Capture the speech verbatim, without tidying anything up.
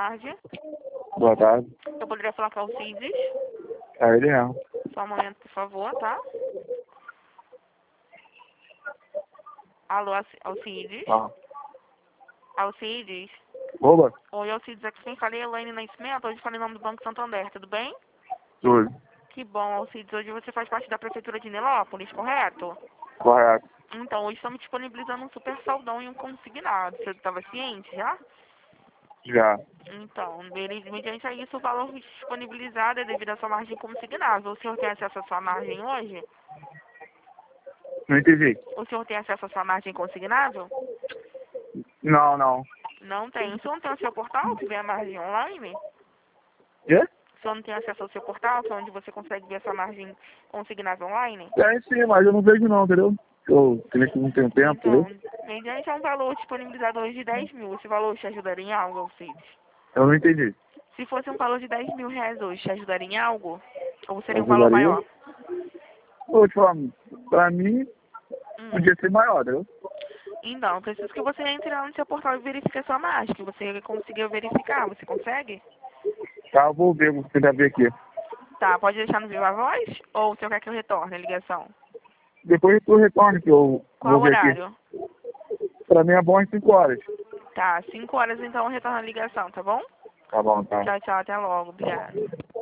tarde. Boa tarde. Eu poderia falar com o Alcides? É ele mesmo. Só um momento, por favor, tá? Alô, Alci- Alcides? Ah. Alcides? Oba, Oi, Alcides, aqui quem falei é Elaine Nascimento. Hoje falei em nome do Banco Santander, tudo bem? tudo. Que bom, Alcides. Hoje você faz parte da Prefeitura de Nilópolis, correto? Correto. Então, hoje estamos disponibilizando um super saldão e um consignado. Você estava ciente já? Já. Então, ele- mediante a isso, o valor disponibilizado é devido à sua margem consignável. O senhor tem acesso à sua margem hoje? Não entendi. O senhor tem acesso à sua margem consignável? Não, não. Não tem. O senhor não tem o seu portal que vem a margem online? Quê? O senhor não tem acesso ao seu portal, que é onde você consegue ver a sua margem consignável online? Tem sim, mas eu não vejo não, entendeu? Eu creio que não tenho tempo, Então, entendeu? mediante a um valor disponibilizado hoje de dez mil, esse valor te ajudaria em algo, Alcides? Eu não entendi. Se fosse um valor de dez mil reais hoje, te ajudaria em algo? Ou seria um valor Ajudaria? maior? Vou te falar, pra mim, Hum. podia ser maior, entendeu? Então, eu preciso que você entre lá no seu portal e verifique a sua margem, que você conseguiu verificar. Você consegue? Tá, eu vou ver, vou tentar ver aqui. Tá, pode deixar no Viva Voz? Ou o senhor quer que eu retorne a ligação? Depois tu retorne que eu Qual vou ver aqui. horário? Pra mim é bom às cinco horas. Tá, cinco horas então eu retorno a ligação, tá bom? Tá bom, tá. Tchau, tchau, até logo. Obrigada.